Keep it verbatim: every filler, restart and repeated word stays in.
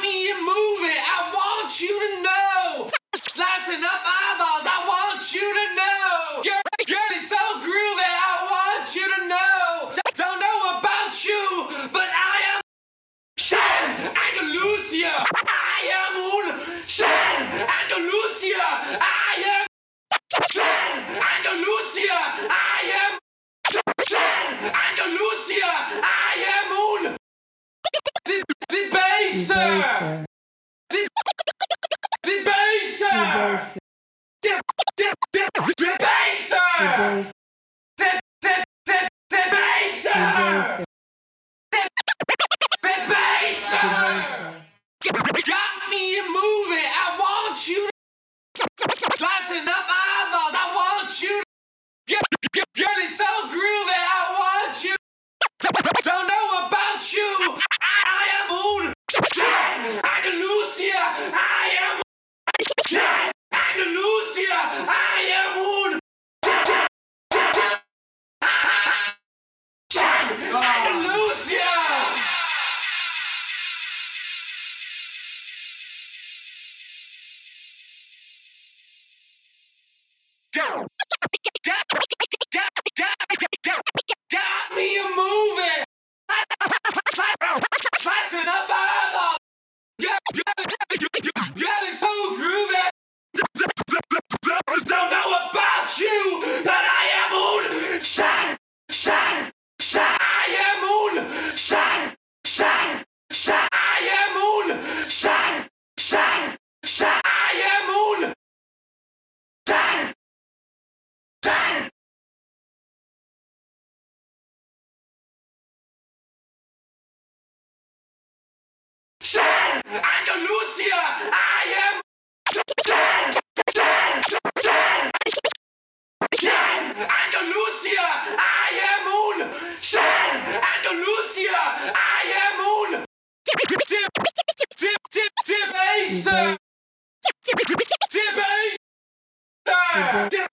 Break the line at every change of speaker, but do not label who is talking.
me a movie, I want you to know. Slicing up eyeballs, I want you to know. Girl, girl, it's so groovy, I want you to know. Don't know about you, but I am Shan Andalusia. I am un Shan Andalusia. I am Shan Andalusia. I am Shan Andalusia. I am un Debaser. Debaser. Debaser. Debaser. Got me a movie, I want you to slicing up eyeballs, I want you to girl, it's so groovy, I want you. Don't know about you. I am un Shan Andalusia. I am Shan Andalusia. I am un Shan Andalusia. Go. Got, got, got, got me a movie. Slicing up eyeballs. Yeah, yeah, yeah, it's so groovy. Don't know about you, but I am un Shan, Shan, Shan. I am un Shan, Shan, Shan. I am un Shan, Shan, Shan. I am un Shan, Shan. Shan Andalusia. I am Shan, Shan, Shan. Shan Andalusia. I am un Shan Andalusia. I am un dip, dip, dip, dip, Debaser. Debaser.